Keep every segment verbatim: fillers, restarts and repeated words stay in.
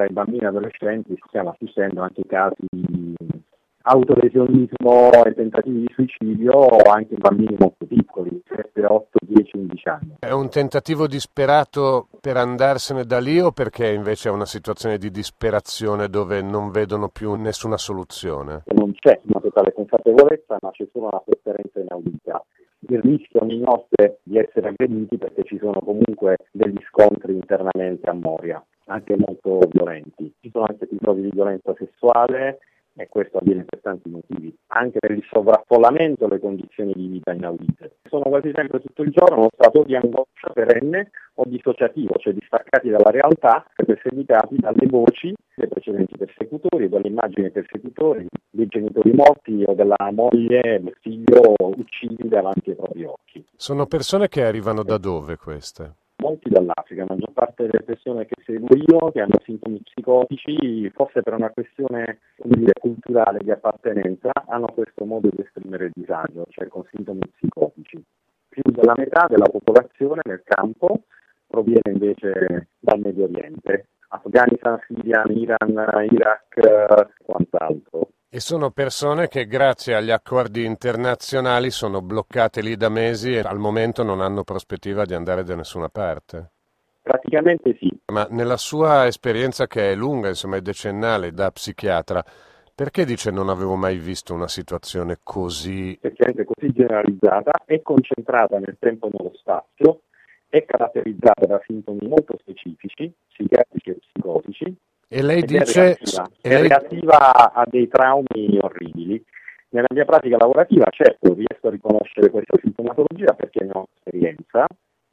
tra i bambini e adolescenti stiamo assistendo anche casi di autolesionismo e tentativi di suicidio anche in bambini molto piccoli, sette, otto, dieci, undici anni. È un tentativo disperato per andarsene da lì o perché invece è una situazione di disperazione dove non vedono più nessuna soluzione? Non c'è una totale consapevolezza, ma c'è solo una sofferenza inaudita. Il rischio ogni notte di essere aggrediti perché ci sono comunque degli scontri internamente a Moria, anche molto violenti. Ci sono anche episodi di violenza sessuale e questo avviene per tanti motivi. Anche per il sovraffollamento le condizioni di vita inaudite. Sono quasi sempre tutto il giorno uno stato di angoscia perenne o dissociativo, cioè distaccati dalla realtà, perseguitati dalle voci dei precedenti persecutori, dalle immagini dei persecutori, dei genitori morti o della moglie, del figlio uccisi davanti ai propri occhi. Sono persone che arrivano da dove queste? Molti dall'Africa, la maggior parte delle persone che seguo io, che hanno sintomi psicotici, forse per una questione come dire, culturale di appartenenza, hanno questo modo di esprimere il disagio, cioè con sintomi psicotici. Più della metà della popolazione nel campo proviene invece dal Medio Oriente, Afghanistan, Siria, Iran, Iraq, eh, quant'altro. E sono persone che grazie agli accordi internazionali sono bloccate lì da mesi e al momento non hanno prospettiva di andare da nessuna parte. Praticamente sì. Ma nella sua esperienza che è lunga, insomma è decennale da psichiatra, perché dice non avevo mai visto una situazione così? Perché è così generalizzata, è concentrata nel tempo e nello spazio, è caratterizzata da sintomi molto specifici, psichiatrici e psicotici. E lei Ed dice... è reattiva, e è lei... reattiva a dei traumi orribili. Nella mia pratica lavorativa, certo, riesco a riconoscere questa sintomatologia perché ne ho esperienza,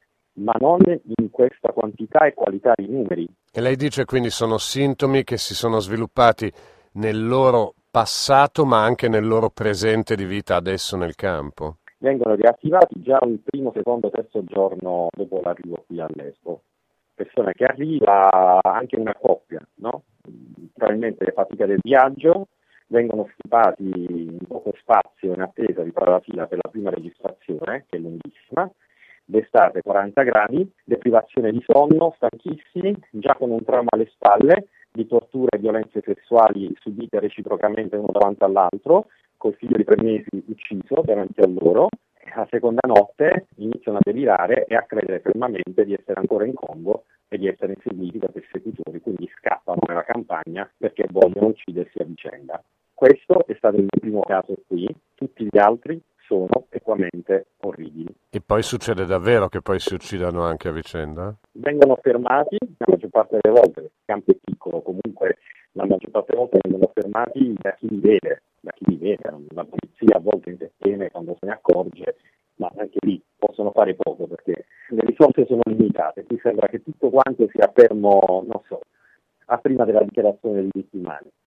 ma non in questa quantità e qualità di numeri. E lei dice quindi sono sintomi che si sono sviluppati nel loro passato, ma anche nel loro presente di vita adesso nel campo? Vengono riattivati già il primo, secondo, terzo giorno dopo l'arrivo qui a Lesbo. Persona che arriva, anche una coppia, no? Probabilmente le fatiche del viaggio, vengono stipati in poco spazio in attesa di fare la fila per la prima registrazione, che è lunghissima, d'estate quaranta gradi, deprivazione di sonno, stanchissimi, già con un trauma alle spalle, di torture e violenze sessuali subite reciprocamente uno davanti all'altro, col figlio di tre mesi ucciso davanti a loro. La seconda notte iniziano a delirare e a credere fermamente di essere ancora in Congo e di essere inseguiti da persecutori, quindi scappano nella campagna perché vogliono uccidersi a vicenda. Questo è stato il mio primo caso qui, tutti gli altri sono equamente orribili. E poi succede davvero che poi si uccidano anche a vicenda? Vengono fermati la maggior parte delle volte, il campo è piccolo, comunque la maggior parte delle volte vengono fermati da chi li vede, da chi li vede, la polizia a volte interviene quando se ne accorge, ma anche lì possono fare poco perché le risorse sono limitate, qui sembra che tutto quanto sia fermo, non so, a prima della dichiarazione dei diritti umani.